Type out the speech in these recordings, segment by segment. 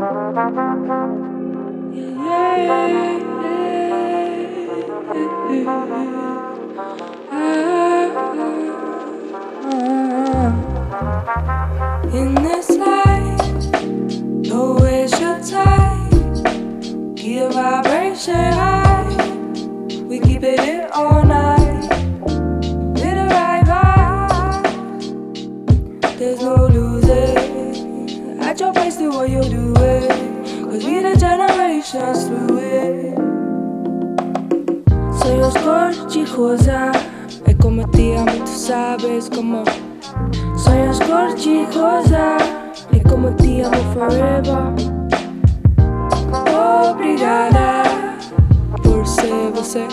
In this life, don't waste your time. Keep vibration high. We keep it in all night. With the right vibe, there's no losing. At your place, do what you do it. Cause we the generations through it. Soy oscorci cosa. E come ti amo, tu sabes como. Soy oscorci cosa. E como ti amo forever. Obrigada por ser você.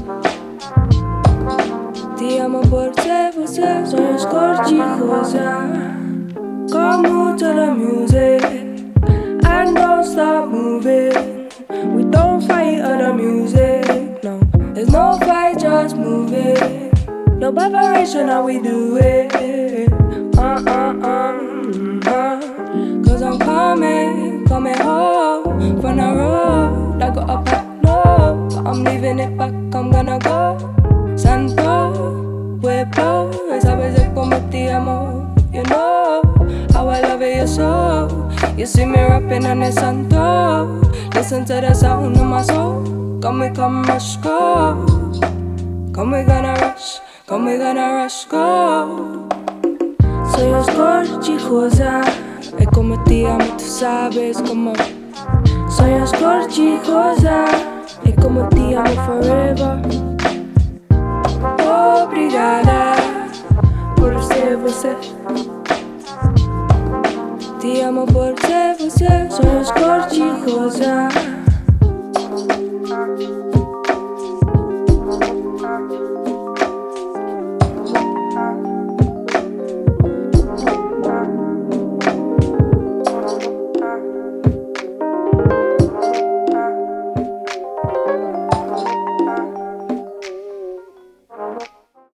Te amo por ser você. Soy oscorci cosa. Come to the music and don't stop moving. We don't fight other music, no. There's no fight, just move it. No preparation, how we do it. Cause I'm coming home from the road. I go up and low, I'm leaving it back, I'm gonna go. Santo, pueblo, sabes de cómo te amo. You know how I love it, you're so. You see me rapping on the Santo. Listen to the sound of my soul. Come rush, go. Come we gonna rush, go. Soy oscorci cosa. E come ti amo, tu sabes como. Soy oscorci cosa. E come ti amo forever. Obrigada por ser você. Te amo por ser você. Soy oscorci cosa.